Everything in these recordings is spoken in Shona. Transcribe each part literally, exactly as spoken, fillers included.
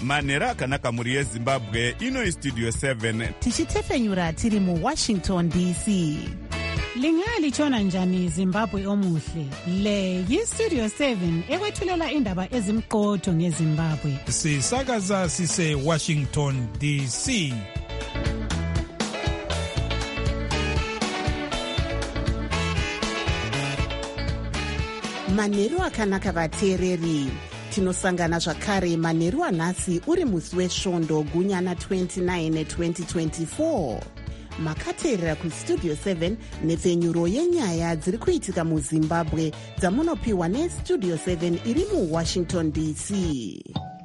manhero akanaka mhuri yezimbabwe. Ino Studio seven tichitefenyura tiri mu Washington D C. Lingalitshona njani Zimbabwe omuhle? Le yi-Studio seven ekwethulela indaba ezimqotho ngeZimbabwe. Sisakaza sise Washington D C. Manheru akanaka vateereri. Tinosangana zvakare manheru anhasi uri musi wesvondo gunyana twenty-nine twenty twenty-four. Makateerera kuStudio seven nepfenyuro yenyaya dziri kuitika muZimbabwe dzamunopiwa neStudio seven iri muWashington D C.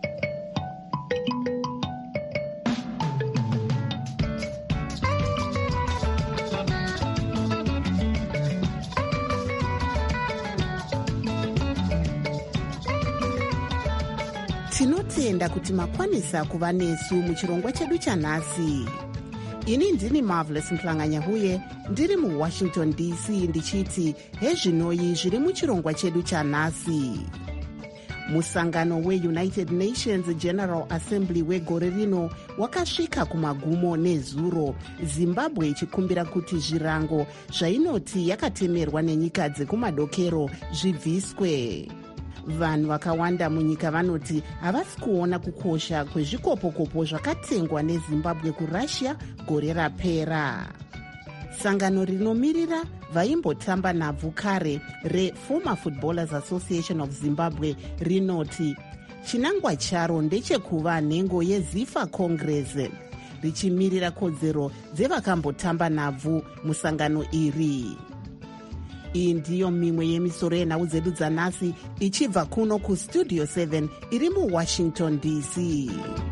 Tinotenda kuti makwanisa kuva nesu muchirongwa chedu chanhasi. Ini ndini Marvelous Mhlanganyahuye ndiri muWashington D C ndichiti hezvinoyi zviri muchirongwa chedu chanhasi. Musangano weUnited Nations General Assembly wegore rino wakasvika kumagumo nezuro, Zimbabwe ichikumbira kuti zvirango zvainoti yakatemerwa nenyika dzekumadokero zvibviswe. Vanhu vakawanda munyika vanoti havasi kuona kukosha kwezvikopokopo zvakatengwa neZimbabwe kuRussia gore rapera. Sangano rinomirira vaimbotamba nhabvu kare reFormer Footballers Association of Zimbabwe rinoti chinangwa charo ndechekuva nhengo yeZIFA Congress, richimirira kodzero dzevakambotamba nhabvu musangano iri. Iyi ndiyo mimwe yemisoro yenhau dzedu dzanhasi ichibva kuno kuStudio seven iri muWashington D C.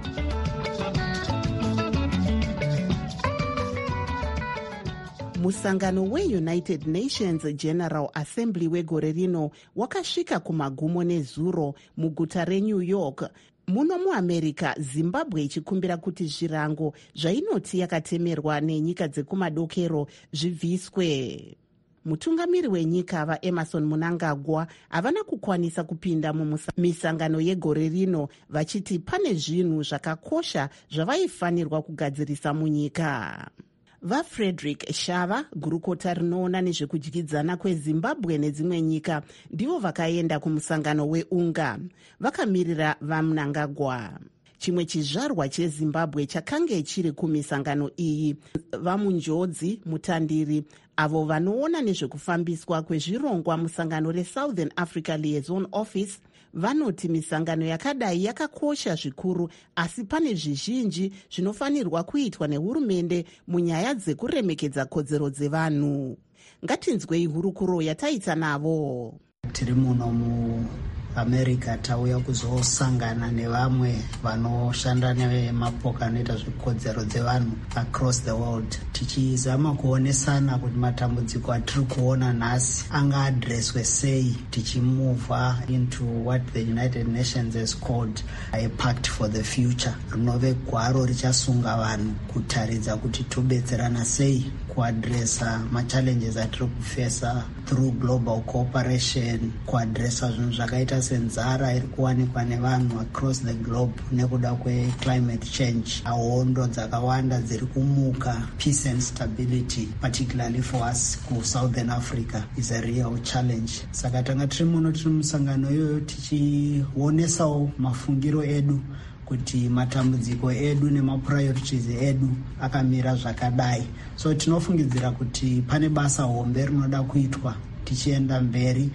Musangano weUnited Nations General Assembly wegore rino wakasvika kumagumo nezuro muguta reNew York muno muAmerica, Zimbabwe ichikumbira kuti zvirango zvainoti yakatemerwa nenyika dzekumadokero zvibviswe. Mutungamiri wenyika vaEmerson Mnangagwa havana kukwanisa kupinda mumisangano yegore rino vachiti pane zvinhu zvakakosha zvavaifanirwa kugadzirisa munyika. VaFrederick Shava, gurukota rinoona nezvekudyidzana kweZimbabwe nedzimwe nyika, ndivo vakaenda kumusangano weUNGA, vakamirira vaMnangagwa. Chimwe chizvarwa cheZimbabwe chakange chiri kumisangano iyi, vamunjodzi mutandiri avo vanoona nezvekufambiswa kwezvirongwa musangano reSouthern Africa Liaison Office, vanoti misangano yakadai yakakosha zvikuru, asi pane zvizhinji zvinofanirwa kuitwa nehurumende munyaya dzekuremekedza kodzero dzevanhu. Ngatinzwei hurukuro yataita navo. Tiri muno mu America tauya kuzosangana nevamwe vanoshanda nemapoka anoita zvikodzero dzevanhu across the world, tichizama kuonesana kuti matambudziko atiri kuona nhasi angaadreswe sei, tichimuvha into what the United Nations has called a pact for the future, rinove gwaro richasunga vanhu kutaridza kuti tobetserana sei kuadresa machallenges atiri kufesa through global cooperation, kuadresa zvinhu zvakaita senzara iri kuwanikwa nevanhu across the globe nekuda kweclimate change, ahondo dzakawanda dziri kumuka. Peace and stability, particularly for us ku Southern Africa, is a real challenge. Saka tanga tiri muno tiri musangano iyoyo tichionesawo mafungiro edu kuti matambudziko edu nemapriorities edu akamira zvakadai. So tinofungidzira kuti pane basa hombe rinoda kuitwa tichienda mberi,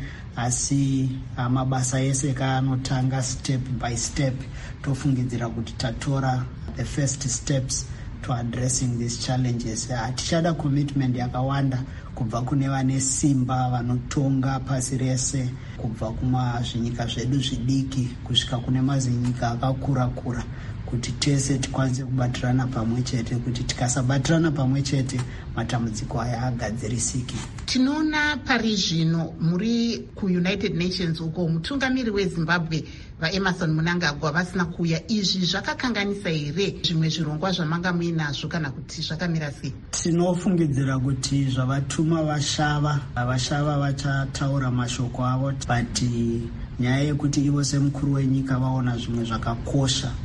asi mabasa ese kaanotanga step by step. Tofungidzira kuti tatora the first steps to addressing these challenges. Tichada commitment yakawanda kubva kune vane simba vanotonga pasi rese, kubva kuma zvinyika zvedu zvidiki kusvika kune mazinyika akakura kura, kuti tese tikwanise kubatirana pamwe chete, kuti tikasabatirana pamwe chete matambudziko aya agadzirisiki. Tinoona pari zvino muri kuUnited Nations uko mutungamiri weZimbabwe vaEmerson Mnangagwa vasina kuuya. Izvi zvakakanganisa here zvimwe zvirongwa zvamanga muinazvo kana kuti zvakamira sei? Tinofungidzira kuti zvavatuma vashava, vashava vachataura mashoko avo, but nyaya yekuti ivo semukuru wenyika vaona zvimwe zvakakosha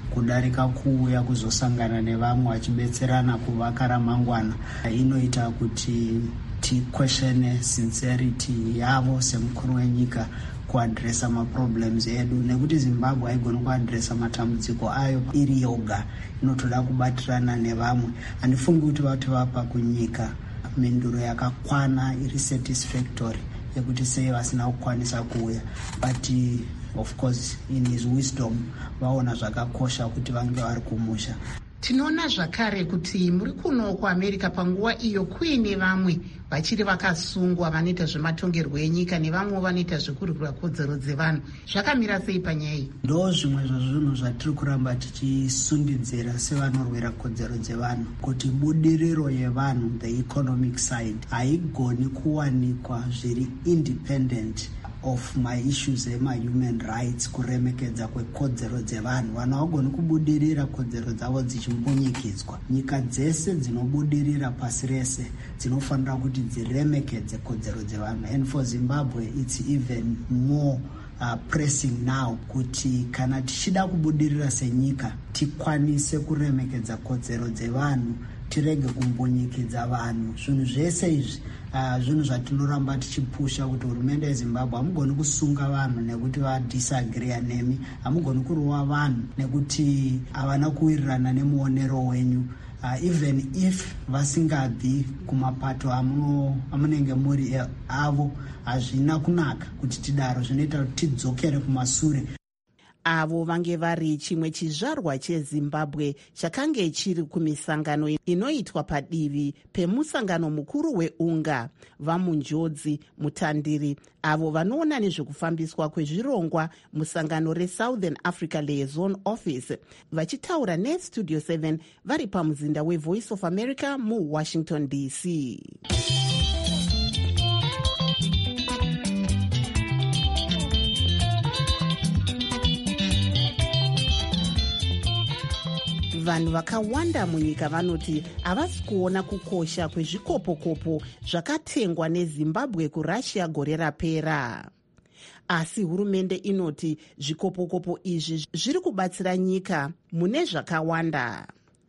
kudarika kuuya kuzosangana nevamwe vachibetserana kuvaka ramangwana. Inoita kuti tikweshene sincerity yavo semukuru wenyika kuadresa maproblems edu, nekuti Zimbabwe haigoni kuadresa matambudziko ayo iri yoga, inotoda kubatirana nevamwe. Handifungi kuti vati vapa kunyika mhinduro yakakwana iri satisfactory yekuti sei vasina kukwanisa kuuya, but of course in his wisdom vaona zvakakosha kuti vange vari kumusha. Tinoona zvakare kuti muri kuno kuAmerica panguva iyo kuine vamwe vachiri vakasungwa vanoita zvematongerwo enyika nevamwe vanoita zvekurwira kodzero dzevanhu. Zvakamira sei panyaya iyi? Ndo zvimwe zvezvinhu zvatiri kuramba tichisundidzira sevanorwira kodzero dzevanhu, kuti budiriro yevanhu, the economic side, haigoni kuwanikwa zviri independent of my issues ema human rights, kuremekedza kwekodzero dzevanhu. Vanhu havagoni kubudirira kodzero dzavo dzichimbunyikidzwa. Nyika dzese dzinobudirira pasi rese dzinofanira kuti dziremekedze kodzero dzevanhu. And for Zimbabwe it's even more Uh, pressing now kuti kana tichida kubudirira senyika tikwanise kuremekedza kodzero dzevanhu, tirege kumbunyikidza vanhu. Zvinhu zvese izvi uh, zvinhu zvatinoramba tichipusha kuti hurumende yeZimbabwe hamugoni kusunga vanhu nekuti vadisagree nemi, hamugoni kurova vanhu nekuti havana kuwirirana nemuonero wenyu. Uh, even if vasingabvi kumapato amunenge muri avo, hazvina kunaka kuti tidaro, zvinoita kuti tidzokere kumasure. Avo vange vari chimwe chizvarwa cheZimbabwe chakange chiri kumisangano inoitwa padivi pemusangano mukuru weUNGA, vamunjodzi mutandiri, avo vanoona nezvekufambiswa kwezvirongwa musangano reSouthern Africa Liaison Office, vachitaura neStudio seven vari pamuzinda weVoice of America muWashington D C. Vanhu vakawanda munyika vanoti havasi kuona kukosha kwezvikopokopo zvakatengwa neZimbabwe kuRussia gore rapera. Asi hurumende inoti zvikopokopo izvi zviri kubatsira nyika mune zvakawanda.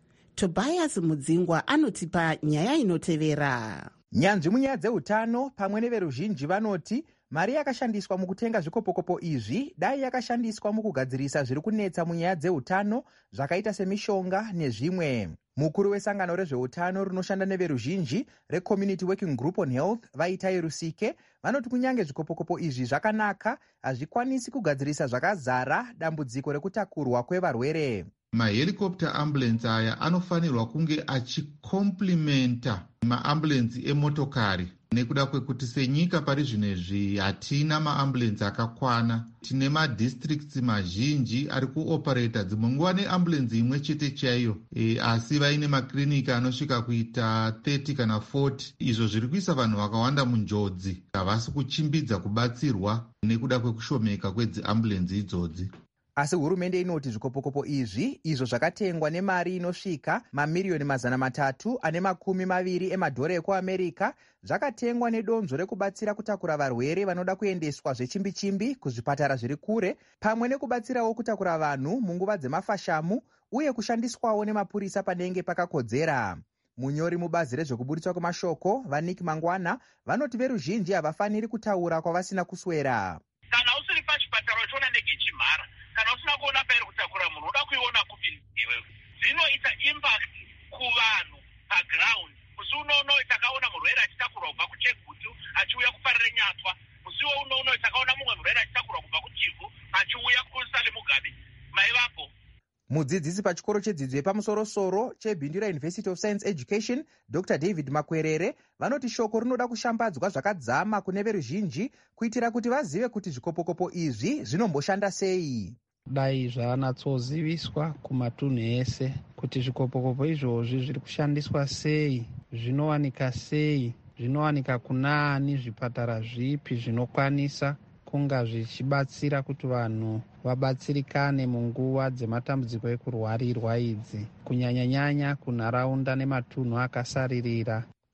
Tobias Mudzingwa anotipa nyaya inotevera. Nyanzvi munyaya dzeutano pamwe neveruzhinji vanoti mari yakashandiswa mukutenga zvikopokopo izvi dai yakashandiswa mukugadzirisa zviri kunetsa munyaya dzeutano zvakaita semishonga nezvimwe. Mukuru wesangano rezveutano rinoshanda neveruzhinji reCommunity Working Group on Health Vaitai Rusike vanoti kunyange zvikopokopo izvi zvakanaka, hazvikwanisi kugadzirisa zvakazara dambudziko rekutakurwa kwevarwere. Mahelicopter ambulance aya anofanirwa kunge achikomplimenta maambulensi emotokari, nekuda kwekuti senyika pari zvinezvi hatina maambulensi akakwana. Tine madistricts mazhinji ari kuoperata dzimwe nguva neambulensi imwe chete chaiyo, e, asi vaine maklinika anosvika kuita thirty kana forty. Izvo zviri kuisa vanhu vakawanda munjodzi, havasi kuchimbidza kubatsirwa nekuda kwekushomeka kwedziambulensi idzodzi. Asi hurumende inoti zvikopokopo izvi izvo zvakatengwa nemari inosvika mamiriyoni mazana matatu ane makumi maviri emadhora ekuAmerica zvakatengwa nedonzvo rekubatsira kutakura varwere vanoda kuendeswa zvechimbi-chimbi kuzvipatara zviri kure, pamwe nekubatsirawo kutakura vanhu munguva dzemafashamu uye kushandiswawo nemapurisa panenge pakakodzera. Munyori mubazi rezvekuburitswa kwemashoko vaNick Mangwana vanoti veruzhinji havafaniri kutaura kwavasina kuswera. Kana usiri pachipatara uchiona ndege ichimhara, kana usina kuona pairi kutakura munhu uda kuiona kupi iwewe, zvinoita impact kuvanhu paground. Musi unono takaona murwere achitakurwa kubva kuChegutu achiuya kuparire Nyatwa, musi unono takaona mumwe murwere achitakurwa kubva kuChivu achiuya kuSale Mugabe. Maivapo mudzidzisi pachikoro chedzidzo yepamusoro-soro cheBindira University of Science Education Doctor David Makwerere vanoti shoko rinoda kushambadzwa zvakadzama kune veruzhinji kuitira kuti vazive kuti zvikopokopo izvi zvinomboshanda sei. Dai zvanatsoziviswa kumatunhu ese kuti zvikopokopo izvozvi zviri kushandiswa sei, zvinowanika sei, zvinowanika kunaani, zvipatara zvipi zvinokwanisa kunga zvichibatsira kuti vanhu vabatsirikane munguva dzematambudziko ekurwarirwa idzi, kunyanya-nyanya kunharaunda nematunhu akasaririra.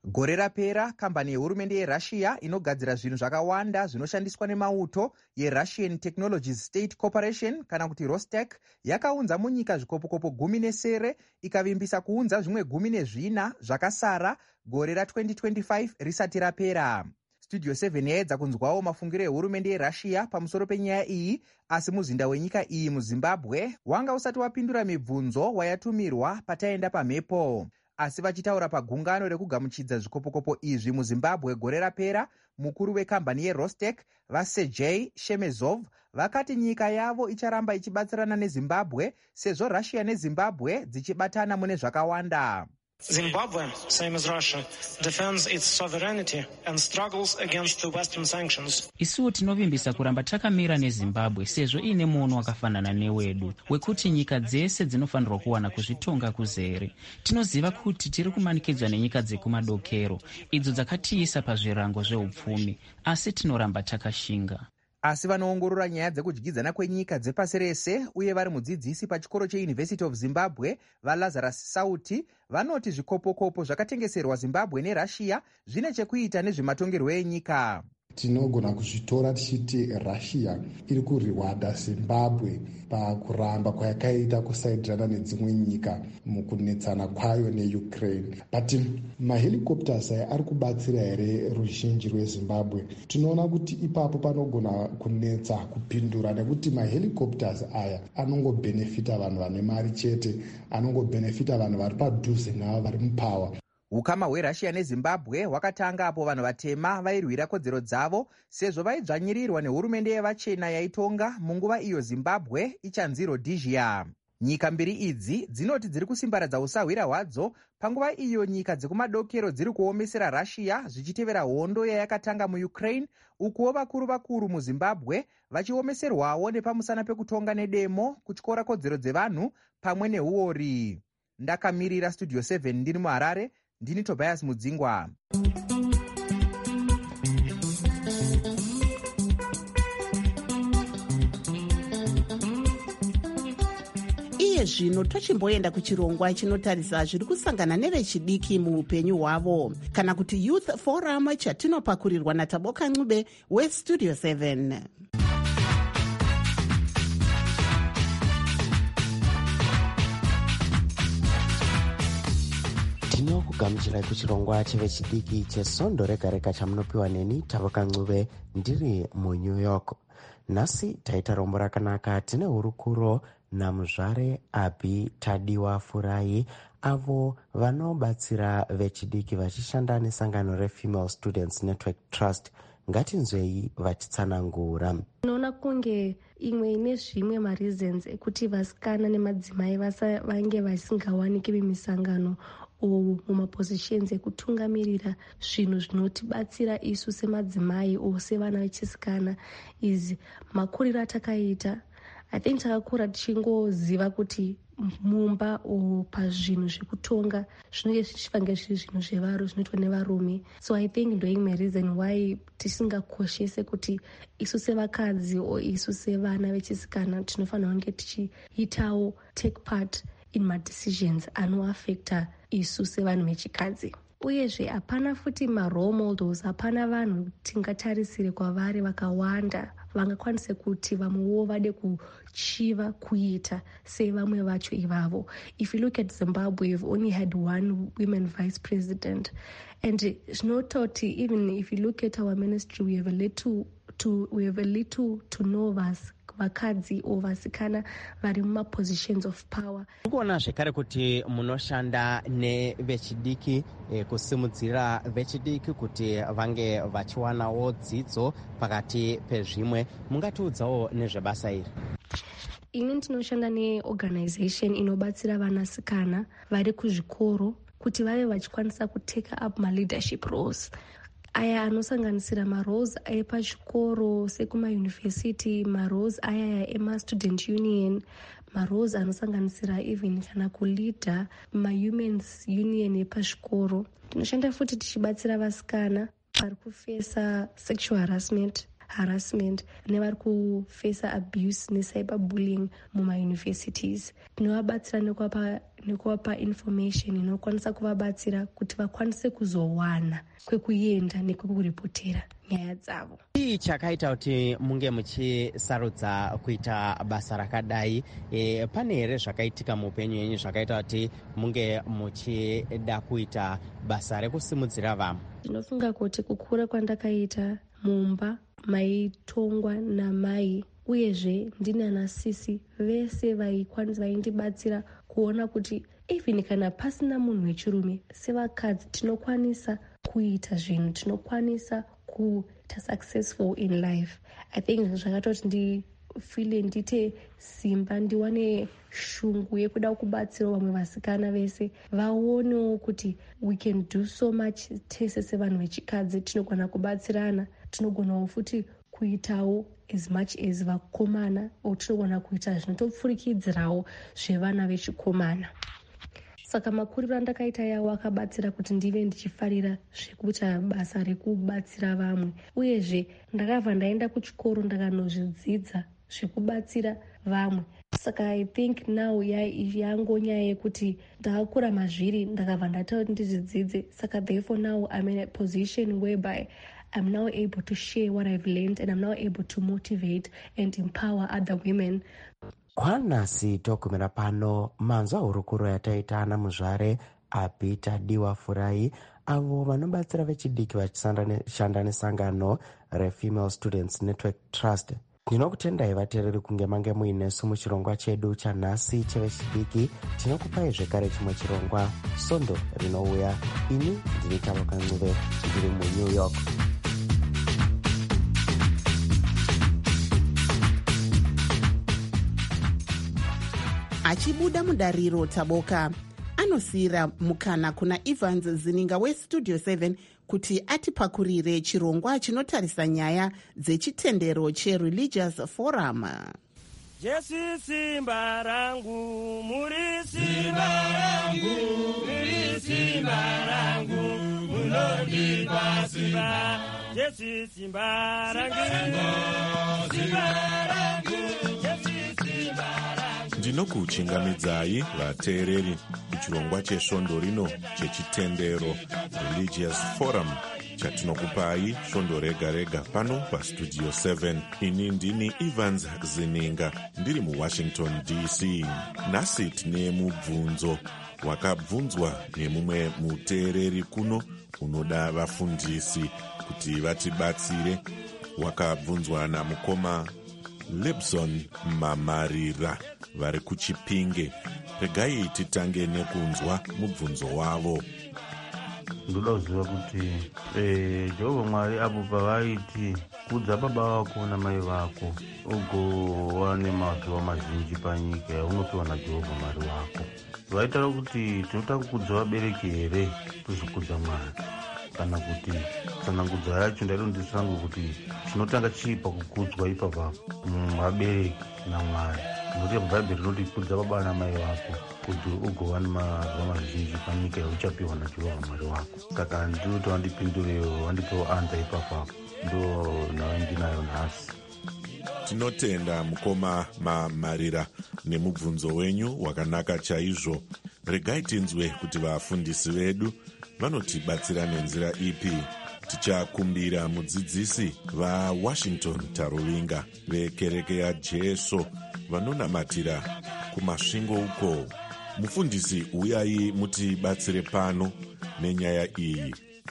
Gore rapera, kambani yehurumende yerussia inogadzira zvinhu zvakawanda zvinoshandiswa nemauto yeRussian Technologies State Corporation kana kuti Rostec yakaunza munyika zvikopokopo gumi nesere ikavimbisa kuunza zvimwe gumi nezvina zvakasara gore ra-twenty twenty-five risati rapera. Studio seven yaedza kunzwawo mafungiro ehurumende yerussia pamusoro penyaya iyi, asi muzinda wenyika iyi muZimbabwe wanga usati wapindura mibvunzo wayatumirwa pataenda pamhepo. Asi vachitaura pagungano rekugamuchidza zvikopokopo izvi muZimbabwe gore rapera, mukuru wekambani yeRostec vaSergei Shemezov vakati nyika yavo icharamba ichibatsirana neZimbabwe sezvo Russia neZimbabwe dzichibatana mune zvakawanda. Zimbabwe, same as Russia, defends its sovereignty and struggles against the Western sanctions. Isuwo tinovimbisa kuramba takamira neZimbabwe sezvo ine muono wakafanana newedu wekuti nyika dzese dzinofanirwa kuwana kuzvitonga kuzere. Tinoziva kuti tiri kumanikidzwa nenyika dzekumadokero idzo dzakatiisa pazvirango zveupfumi, asi tinoramba takashinga. Asi vanoongorora nyaya dzekudyidzana kwenyika dzepasi rese uye vari mudzidzisi pachikoro cheUniversity of Zimbabwe vaLazarus Sauti vanoti zvikopokopo zvakatengeserwa Zimbabwe neRussia zvine chekuita nezvematongerwo enyika. Tinogona kuzvitora tichiti Russia iri kurihwada Zimbabwe pakuramba kwayakaita kusaidirana nedzimwe nyika mukunetsana kwayo neUkraine. But mahelicopters aya ari kubatsira here ruzhinji rweZimbabwe? Tinoona kuti ipapo panogona kunetsa kupindura nekuti mahelicopters aya anongobhenefita vanhu vane mari chete, anongobhenefita vanhu vari padhuze navo vari mupawa. Ukama hweRussia neZimbabwe hwakatanga apo vanhu vatema vairwira kodzero dzavo sezvo vaidzvanyirirwa nehurumende yevachena yaitonga munguva iyo Zimbabwe ichanzi Rhodesia. Nyika mbiri idzi dzinoti dziri kusimbaradza usahwira hwadzo panguva iyo nyika dzekumadokero dziri kuomesera Russia zvichitevera hondo yayakatanga muUkraine, ukuwo vakuru vakuru muZimbabwe vachiomeserwawo nepamusana pekutonga nedemo kutyora kodzero dzevanhu pamwe neuori. Ndakamirira Studio seven ndiri muHarare, ndini Tobias Mudzingwa. Iye zvino tochimboenda kuchirongwa chinotarisa zviri kusangana nevechidiki muupenyu hwavo, kana kuti Youth Forum chatinopakurirwa naTaboka Ncube weStudio seven. Tinokugamuchirai kuchirongwa chevechidiki chesondo rega rega chamunopiwa neni Taboka Ncube ndiri muNew York. Nhasi taita rombo rakanaka. Tine hurukuro namuzvare Abi Tadiwa Furai, avo vanobatsira vechidiki vachishanda nesangano reFemale Students Network Trust. Ngatinzwei vachitsanangura. Unoona kunge imwe ine zvimwe mareasons ekuti vasikana nemadzimai vange vasingawaniki mumisangano o mumapositions ekutungamirira zvinhu zvinotibatsira isu semadzimai o sevana vechisikana izi makuriro atakaita. I think takakura tichingoziva kuti mumba o pazvinhu zvekutonga zvinenge zvichifange zviri zvinhu zvevaro zvinoitwa nevarume. So I think ndo imwe reason why tisingakoshese kuti isu sevakadzi o isu sevana vechisikana tinofanira kunge tichiitawo take part in madecisions anoaffecta isu sevanhu vechikadzi. Uyezve hapana futi marole models, hapana vanhu tingatarisire kwavari vakawanda vangakwanise kuti vamwewo vade kuchiva kuita sevamwe vacho ivavo. If you look at Zimbabwe, we've only had one women vice president, and zvinototi even if you look at our ministry, we have a little to we have a little to no us vakadzi o vasikana vari mumapositions of power. Kuona zvekare kuti munoshanda nevechidiki eh, kusimudzira vechidiki kuti vange vachiwanawo dzidzo pakati pezvimwe. Mungatiudzawo nezvebasa iri? Ini ndinoshanda neorganization inobatsira vanasikana vari kuzvikoro kuti vave vachikwanisa kuteka up maleadership roles. Aya anosanganisira maroles epachikoro sekumayunivhesiti, maroles aya emastudent union, maroles anosanganisira even kana kuleader mahumans union epachikoro. Tinoshanda futi tichibatsira vasikana vari kufesa sexual harassment, harassment nevari kufesa abuse necyberbullying mumauniversities. Tinovabatsira nekuvapa nekuvapa information inokwanisa kuvabatsira kuti vakwanise kuzowana kwekuenda nekwekukuripotera nyaya dzavo. Chii chakaita kuti munge muchisarudza kuita basa rakadai? E, pane here zvakaitika muupenyu yenyu zvakaita kuti munge muchida kuita basa rekusimudzira vamwe? Ndinofunga kuti kukura kwandakaita mumba maitongwa namai uyezve ndine anasisi vese vaikwanisa vaindibatsira kuona kuti even kana pasina munhu wechirume sevakadzi tinokwanisa kuita zvinhu, tinokwanisa kuita successful in life. I think zvakatoti ndifile ndite simba, ndiwane shungu yekuda kubatsira vamwe vasikana vese vaonewo kuti we can do so much. Tese sevanhu vechikadzi tinogona kubatsirana, tinogonawo futi kuitawo as much as vakomana, tinogona kuita zvinotopfurikidzirawo zvevana vechikomana. Saka makuriro andakaita yawo akabatsira kuti ndive ndichifarira zvekuita basa rekubatsira vamwe, uyezve ndakabva ndaenda kuchikoro ndakanozvidzidza zvekubatsira vamwe. Saka I think now yangonyaya yekuti ndakakura mazviri ndakabva ndataura kuti ndizvidzidze. Saka therefore now I'm in a position whereby I'm now able to share what I've learned and I'm now able to motivate and empower other women. Kwanasi tokumira pano manzwa hurukuro yataita ana muzvare Apita Diwa Furai avo vanobatsira vechidiki vachishanda nesangano reFemale Students Network Trust. Ndinokutendai vateereri kunge mange muinesu muchirongwa chedu chanhasi chevechidiki. Tinokupai zvekare chimwe chirongwa Sondo rinouya. Ini ndiri Tavoka Ncube, ndiri muNew York. Achibuda mudariro Taboka anosiyira mukana kuna Evans Zininga weStudio seven kuti atipakurire chirongwa chinotarisa nyaya dzechitendero cheReligious Forum. Jesu simba rangu, muri simba rangu, muri simba rangu, munondipa simba. Jesu simba rangu, simba rangu, Jesu simba rangu. Ndinokuchingamidzai vateereri kuchirongwa chesvondo rino chechitendero Religious Forum chatinokupai svondo rega rega pano paStudio seven. Ini ndini Evans Zininga ndiri muWashington D C. Nhasi tine mubvunzo wakabvunzwa nemumwe muteereri kuno unoda vafundisi kuti vatibatsire. Wakabvunzwa namukoma Lebson Mamarira vari kuChipinge. Regai titange nekunzwa mubvunzo wavo. Ndoda kuziva kuti eh, Jehovha Mwari apo pavaiti kudza baba vako namai vako ugova nemazuva mazhinji panyika unopiwa naJehovha Mwari wako, vaitaura kuti tinotanga kukudza vabereki here tozokudza Mwari, kana kuti tsanangudzo yacho ndairondisiranga kuti chinotanga chipa kukudzwa ipapa vabereki naMwari. Nokuti bhaibheri rinoti kudza baba namai vako kuti ugova nemazuva mazhinji panyika yauchapiwa naJehovha Mwari wako. Saka ndinoti wandipindurewo, wandipewo anza ipapapo, ndo nayo ndinayo nhasi. Tinotenda mukoma Mamarira nemubvunzo wenyu wakanaka chaizvo. Regai tinzwe kuti vafundisi vedu vanotibatsira nenzira ipi. Tichakumbira mudzidzisi vaWashington Taruvinga vekereke yaJesu vanonamatira kumasvingo uko. Mufundisi, uyai mutibatsire pano nenyaya iyi.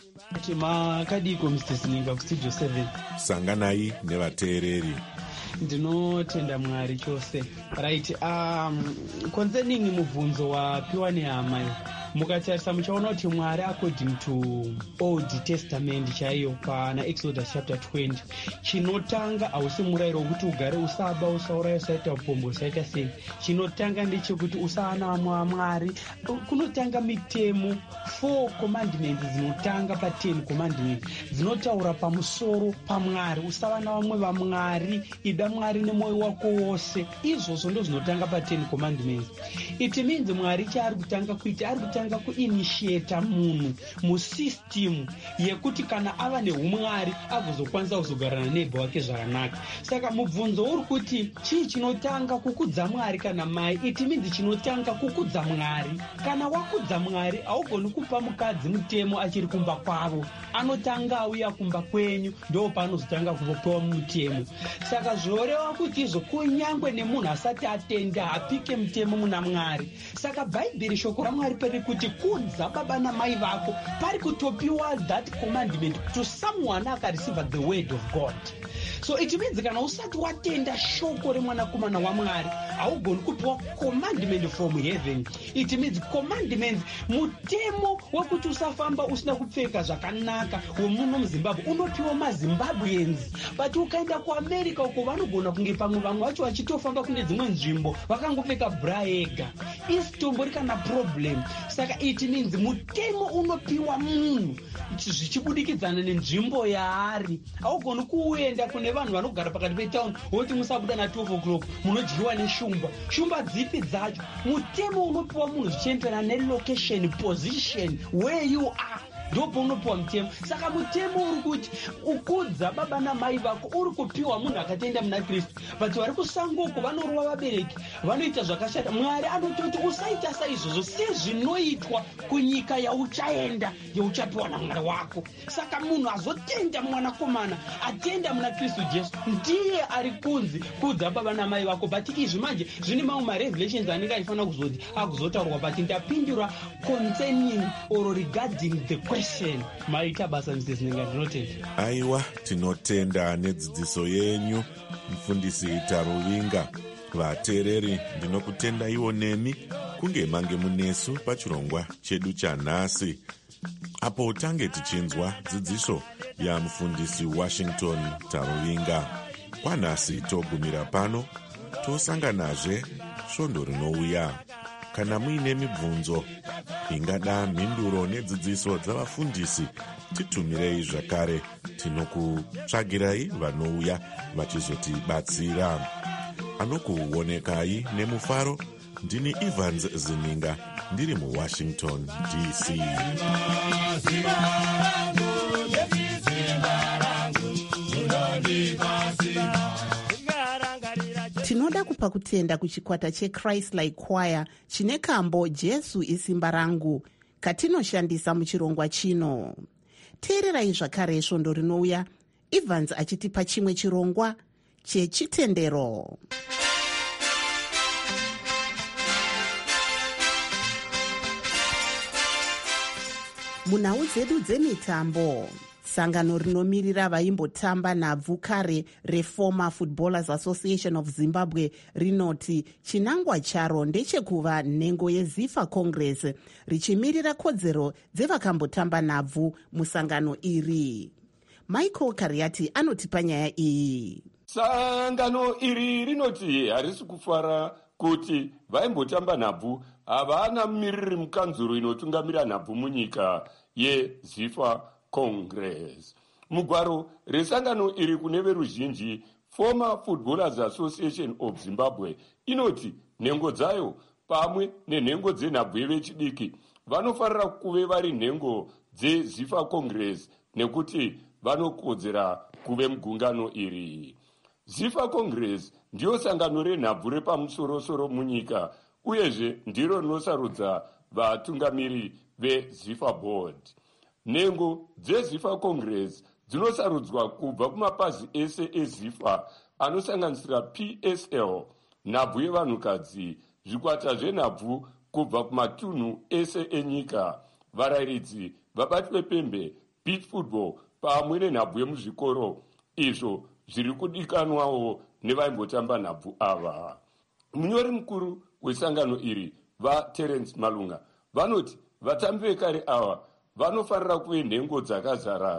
Makadiko Mister Zininga kuStudio seven. Sanganai nevateereri. Ndinotenda Mwari chose. Right, um concerning mubvunzo wapiwa nehama, mukatarisa muchaona kuti Mwari according to Old Testament chaiyo pana Exodus chapter twenty chinotanga hausi murayiro wekuti ugare usaba, usauraya, usaita upombwe, usaita sei. Chinotanga ndechekuti usaana Mwari. Kunotanga mitemo four commandments dzinotanga pa ten commandments dzinotaura pamusoro paMwari. Usava navamwe vaMwari, ida Mwari nemwoyo wako wose. Izvozvo ndo zvinotanga pa ten commandments. It means Mwari chaari kutanga kuita, ari kutanga anotanga kuinitiata munhu musystem yekuti kana ava neumwari agozokwanisa kuzogara nanebha wake zvakanaka. Saka mubvunzo uri kuti chii chinotanga, kukudza Mwari kana mai? It means chinotanga kukudza Mwari. Kana wakudza Mwari haugoni kupa mukadzi mutemo achiri kumba kwavo, anotanga auya kumba kwenyu ndo paanozotanga kupopewa mutemo. Saka zvoreva kuti izvo kunyangwe nemunhu asati atenda apike mutemo muna Mwari. Saka bhaibheri shoko raMwari pari kuti kudza baba namai vako pari kutopiwa that commandment to someone akareceive the word of God. So it means kana usati watenda shoko remwanakomana waMwari haugoni kupiwa commandment from heaven. It means commandments, mutemo wekuti usafamba usina kupfeka zvakanaka wemuno muZimbabwe unopiwa maZimbabweans. But ukaenda kuAmerica uko vanogona kunge pamwe vamwe vacho vachitofamba kune dzimwe nzvimbo vakangopfeka bra yega. Isitombo kana problem. Saka it means mutemo unopiwa munhu zvichibudikidzana nenzvimbo yaari. Haugoni kuenda kune vanhu vanogara pakati petown woti musabuda na twelve o'clock munodyiwa neshumba. Shumba dzipi dzacho? Mutemo unopiwa munhu zvichienderana nelocation, position, where you are, ndopo unopiwa mutemo. Saka mutemo uri kuti ukudza baba namai vako uri kupiwa munhu akatenda muna Kristu. But vari kusangoko vanorova vabereki, vanoita zvakashata. Mwari anototi usaita saizvozvo sezvinoitwa kunyika yauchaenda yauchapiwa naMwari wako. Saka munhu azotenda mwanakomana atenda muna Kristu Jesu ndiye ari kunzi kudza baba namai vako. But izvi manje zvine mamwe marevelations anenge aifanira kuzoti akuzotaurwa, but ndapindura concerning or regarding the question. Maita basa Misisi Nenga, ndinotenda. Aiwa, tinotenda nedzidziso yenyu mufundisi Taruvinga. Vateereri, ndinokutenda iwo nemi kunge mange munesu pachirongwa chedu chanhasi, apo tange tichinzwa dzidziso ya mufundisi Washington Taruvinga. Kwanhasi togumira pano, tosanganazve svondo rinouya. Kana muine mibvunzo ingada mhinduro nedzidziso dzavafundisi, titumirei zvakare. Tinokutsvagirai vanouya vachizotibatsira. Anokuonekai nemufaro, ndini Evans Zininga, ndiri muWashington D C. Tinoda kupa kutenda kuchikwata cheChrist-like Choir chine kambo Jesu isimba rangu katinoshandisa muchirongwa chino. Teererai zvakare svondo rinouya, Evans achitipa chimwe chirongwa chechitendero. Munhau dzedu dzemitambo, sangano rinomirira vaimbotamba nhabvu kare reFormer Footballers Association of Zimbabwe rinoti chinangwa charo ndechekuva nhengo yeZIFA Congress richimirira kodzero dzevakambotamba nhabvu musangano iri. Michael Kariati anotipa nyaya iyi. Sangano iri rinoti harisi kufara kuti vaimbotamba nhabvu havana mumiriri mukanzuro inotungamira nhabvu munyika yeZIFA Congress. Mugwaro resangano iri kune veruzhinji, Former Footballers Association of Zimbabwe inoti nhengo dzayo pamwe nenhengo dzenhabvu yevechidiki vanofarira kuve vari nhengo dzeZIFA Congress nekuti vanokodzera kuve mugungano iri. ZIFA Congress ndiyo sangano renhabvu repamusorosoro munyika, uyezve ndiro rinosarudza vatungamiri veZIFA Board. Nhengo dzeZIFA Congress dzinosarudzwa kubva kumapazi ese eZIFA anosanganisira P S L, nhabvu yevanhukadzi, zvikwata zvenhabvu kubva kumatunhu ese enyika, varayiridzi, vabati vepembe, beat football pamwe nenhabvu yemuzvikoro, izvo zviri kudikanwawo nevaimbotamba nhabvu ava. Munyori mukuru wesangano iri, vaTerence Malunga, vanoti vatambi vekare ava vanofarira kuve nhengo dzakazara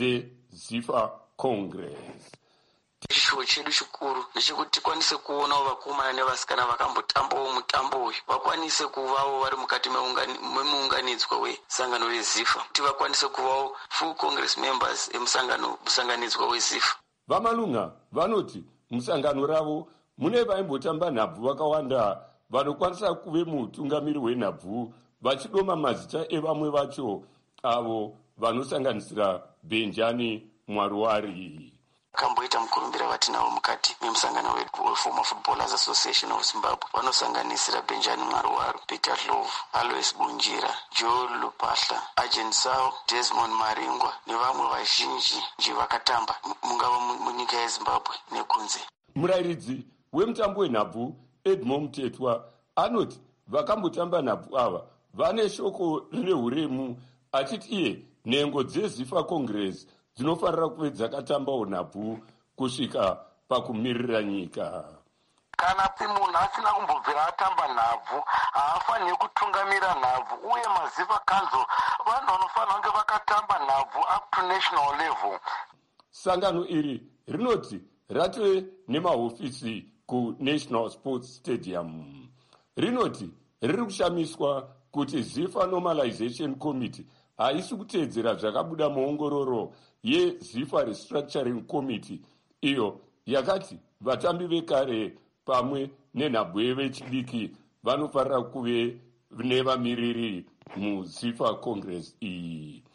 dzeZIFA Congress. Chishuwo chedu chikuru ndechekuti tikwanise kuonawo vakomana nevasikana vakambotambawo mutambo uyu vakwanise kuvawo vari mukati memuunganidzwa wesangano weZIFA, kuti vakwanise kuvawo full congress members emusangano musanganidzwa weZIFA. Vamalunga vanoti musangano ravo mune vaimbotamba nhabvu vakawanda vanokwanisa kuve mutungamiri wenhabvu vachidoma mazita evamwe vacho avo vanosanganisira Benjani Mwaruwari. Kamboita mukurumbira vatinavo mukati memusangano weFormer Footballers Association of Zimbabwe vanosanganisira Benjani Mwaruwari, Peter Love, Alois Bunjira, Joel Lupahla, Agent Sao, Desmond Maringwa nevamwe vazhinji nje vakatamba mungava munyika yeZimbabwe nekunze. Murairidzi wemutambo wenhabvu Edmond Mtetwa anoti vakambotamba nhabvu ava vane shoko rine huremu, achiti iye nhengo dzeZIFA Congress dzinofanira kuve dzakatambawo nhabvu kusvika pakumirira nyika. Kana munhu asina kumbobvira atamba nhabvu haafaniri kutungamira nhabvu, uye maZIFA Council vanhu vanofanira kunge vakatamba nhabvu up to national level. Sangano iri rinoti ratove nemahofisi kuNational Sports Stadium. Rinoti riri kushamiswa kuti ZIFA Normalization Committee haisi kuteedzera zvakabuda muongororo yeZIFA Restructuring Committee, iyo yakati vatambi vekare pamwe nenhabvu vechidiki vanofanira kuve nevamiriri muZIFA Congress iyi.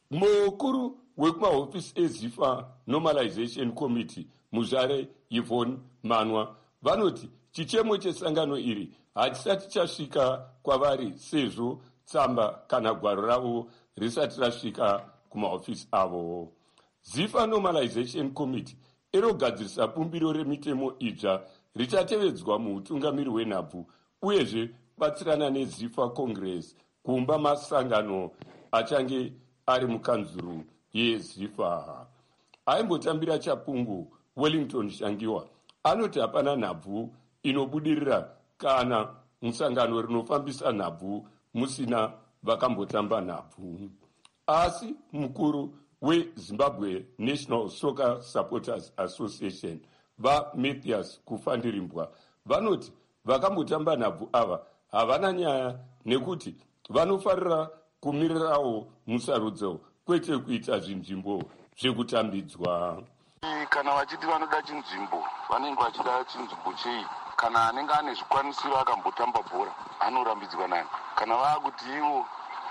Mukuru wekumahofisi eZIFA Normalization Committee, Muzvare Yvonne Manwa, vanoti chichemo chesangano iri hachisati chasvika kwavari sezvo tsamba kana gwaro ravo risati rasvika kumahofisi avo. ZIFA Normalization Committee inogadzirisa bumbiro remitemo itsva richatevedzwa muutungamiri hwenhabvu, uyezve kubatsirana neZIFA Congress kuumba masangano achange ari mukanzuru yeZIFA. Aimbotambira Chapungu Wellington Shangiwa anoti hapana nhabvu inobudirira kana musangano rinofambisa nhabvu musina vakambotamba nhabvu. Asi mukuru weZimbabwe National Soccer Supporters Association vaMatthias Kufandirimbwa vanoti vakambotamba nhabvu ava havana nyaya, nekuti vanofarira kumirirawo musarudzo kwete kuita zvinzvimbo zvekutambidzwa. Kana vachiti vanoda chinzvimbo vanenge vachida chinzvimbo chei? Kana anenge ane zvikwanisiro akambotamba bhora anorambidzwa nani? Kana vaakuti ivo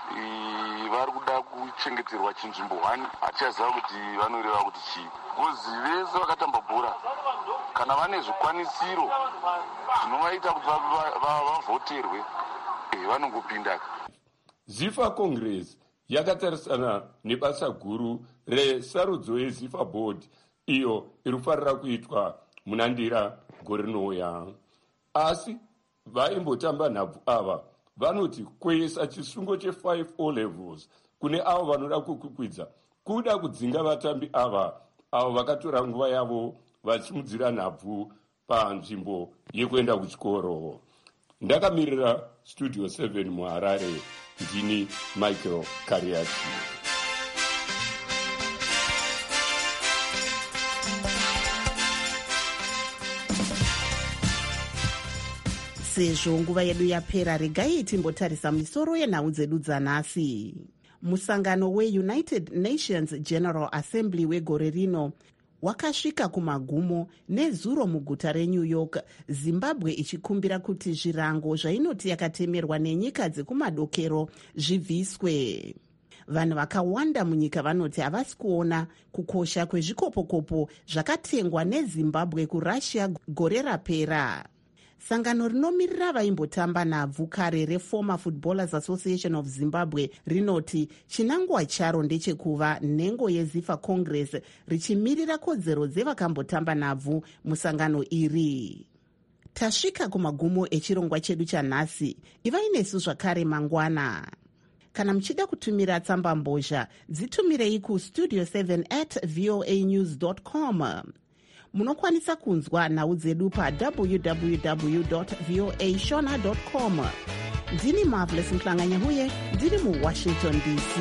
vari kuda kuchengeterwa chinzvimbo hwani, hatichaziva kuti vanoreva kuti chii. Kozi vese vakatamba bhora kana vane zvikwanisiro zvinovaita kuti vavhoterwe vanongopinda. ZIFA Congress yakatarisana nebasa guru resarudzo yeZIFA Board, iyo irifanira kuitwa munandira gore rinouya. Asi vaimbotamba nhabvu ava vanoti kuisa chisungo che-five O levels kune avo vanoda kukwikwidza kuda kudzinga vatambi ava avo vakatora nguva yavo vachimudzira nhabvu panzvimbo yekuenda kuchikoro. Ndakamirira Studio seven muHarare, ndini Michael Kariachi. Sezvo nguva yedu yapera, regai timbotarisa misoro yenhau dzedu dzanhasi. Musangano weUnited Nations General Assembly wegore rino wakasvika kumagumo nezuro muguta reNew York, Zimbabwe ichikumbira kuti zvirango zvainoti yakatemerwa nenyika dzekumadokero zvibviswe. Vanhu vakawanda munyika vanoti havasi kuona kukosha kwezvikopokopo zvakatengwa neZimbabwe kuRussia gore rapera. Sangano rinomirira vaimbotamba nhabvu kare reFormer Footballers Association of Zimbabwe rinoti chinangwa charo ndechekuva nhengo yeZIFA Congress richimirira kodzero dzevakambotamba nhabvu musangano iri. Tasvika kumagumo echirongwa chedu chanhasi. Ivai nesu zvakare mangwana. Kana muchida kutumira tsamba mbozha, dzitumirei kustudio seven at voa news dot com. Munokwanisa kunzwa nhau dzedu pa w w w dot voa shona dot com. Ndini Marvelous Mhlanganyahuye, ndiri muWashington D C.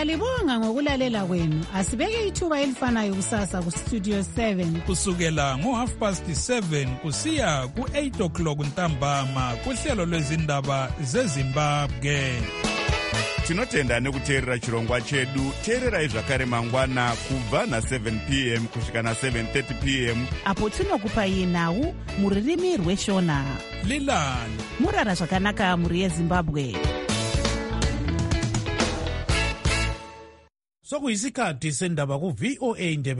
Siyalibonga ngokulalela kwenu. Asibeke ithuba elifanayo kusasa kustudio seven. Kusukela ngo half past seven kusiya ku eight o'clock ntambama kuhlelo lwezindaba zeZimbabwe. Tinotenda nekuteerera chirongwa chedu. Teererai zvakare mangwana kubva na seven p m kusvika na seven thirty p m apo tinokupai nhau mururimi rweshona. Lilani murara zvakanaka muri yeZimbabwe. Sokuyisikhathi sendaba ku V O A Ndebe.